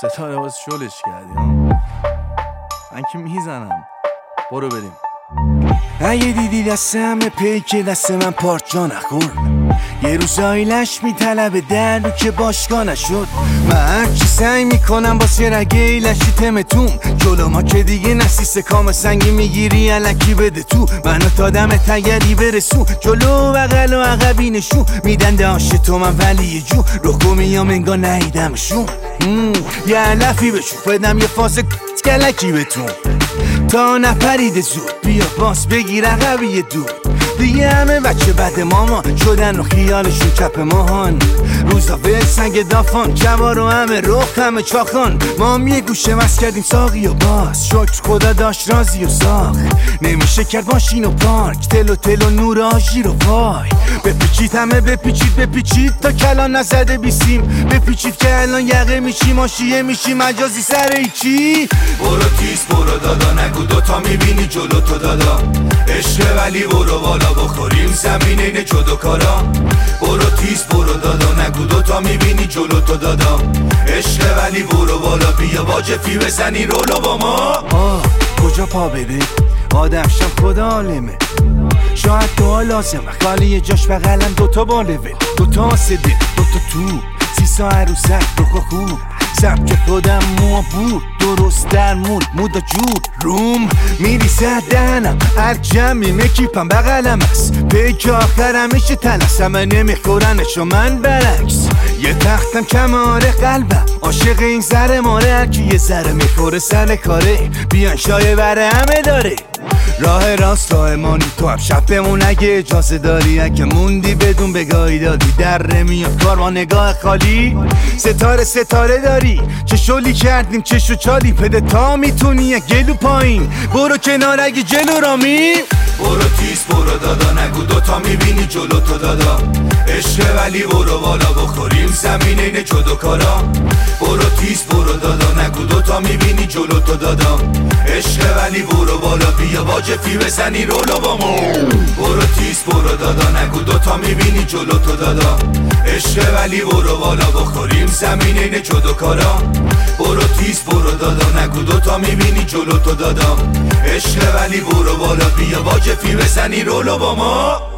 ستاره باز شلش کردی ها؟ من که میزنم. برو بریم. اگه دیدی دست همه پیک دست من پارچا نخورد، یه روزایی لش میطلبه درو که باشگاه نشد. من هرچی سعی میکنم واسه رگه لشی تمتون، جلو ما که دیگه نسیست کام سنگی میگیری علکی بده تو. منو تا دم تگری برسون، جلو بغل و عقبی نشون میدن داشت تو من ولی یه جو رخو میام انگار نهیدمشون. یه علفی بشون بدم یه فاز کلکی بتون تا نپریده زود، بیا باس بگیر عقبی دود. دیگه همه بچه بد مامان شدن و خیالشون کپ ماهان، روزا ول سنگ دافان جوار و همه رخ همه چاخان. ما هم یه گوشه وز کردیم ساقی و باز، شکر خدا داشت رازی و ساخ. نمیشه کرد ماشین و پارک، تل و نور آژیر و وای. بپیچید همه بپیچید تا کلان نزده بیسیم، بپیچید که الان یقه میشی ماشیه میشی مجازی سر ایچی. برو تیز برو دادا، نگو دوتا میبینی جلو تو دادا. عشق ولی برو بالا بخوریم زمین اینه جدو کارا. برو تیز برو دادا، نگو دوتا میبینی جلو تو دادا. عشق ولی برو بالا، بیا واجفی بزنی رولو با ما. کجا پا بده آدمشم خدا عالمه، شاید دعا لازمه خالی یه جاش بغلم دوتا بالول، دوتا آسده دوتا تو 30 ساعت رو سر روخا خوب سبک خودم مو بود درست در مودا جور روم میریسه دهنم هر جمعی مکیپم بغلم است، پیک آخرم میشه تلسم نمیخورنش و من برعکس. یه تختم کماره قلبم عاشق این زره ماره، هرکی یه ذره میخوره سر کاره بیان شایه بره همه داره. راه راست راه مانی تو هم شب بمون اگه اجازه داری، اگه موندی بدون بگاهی دادی در نمیاد کار با نگاه خالی. ستاره داری چه شلی کردیم چشو چالی پده تا میتونی یک گلو پایین برو کنار اگه جلو رامی. برو تیز برو دادا، نگو دوتا میبینی جلو تو دادا. عشق ولی برو بالا بخوریم زمین اینه جدو کارا. برو تیز برو دادا، نگو دوتا میبینی جلو تو دادا. عشق ولی برو بالا، بیا واجفی بزنی رولو با ما. برو تیز برو دادا، نگو دوتا میبینی جلو تو دادا. عشق ولی برو بالا بخوریم زمین اینه جدو کارا. برو تیز برو دادا، نگو دوتا میبینی جلو تو دادا. عشق ولی برو بالا، بیا واجفی بزنی رولو با ما.